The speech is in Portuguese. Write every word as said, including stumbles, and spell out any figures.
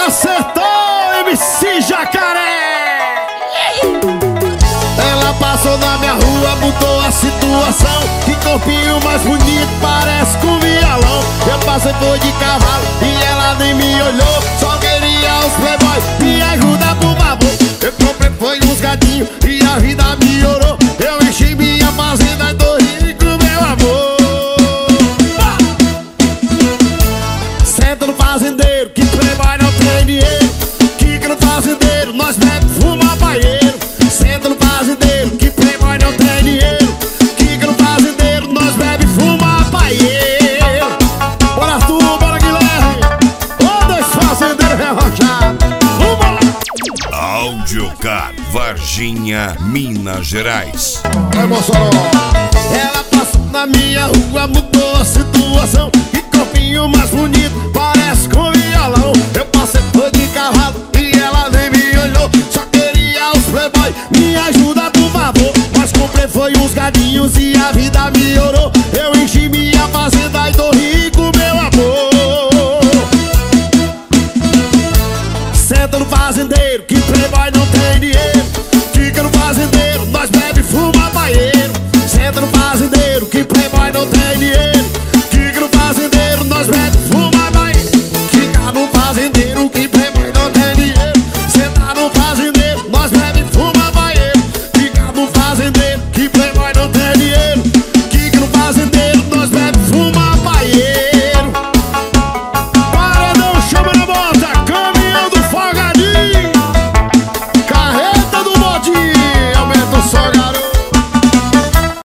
Acertou, M C Jacaré! Ela passou na minha rua, mudou a situação. Que corpinho mais bonito, parece com violão. Eu passei foi de cavalo e ela nem me olhou. Só queria os playboy, me ajuda por favor. Eu comprei foi uns gatinhos e a vida melhorou. Eu enchi minha fazenda e tô rico, meu amor. Senta no fazendeiro, que playboy não tem dinheiro. Kika no fazendeiro, nós bebe, fuma, paieiro. Senta no fazendeiro, que playboy não tem dinheiro. Kika no fazendeiro, nós bebe, fuma, paieiro. Bora Arthur, bora Guilherme. Ô, dois fazendeiros rerochados. Vamos lá. Audiocar, Varginha, Minas Gerais. Vai, Mossoró. Ela passou na minha rua, mudou a situação. Que corpinho mais bonito, parece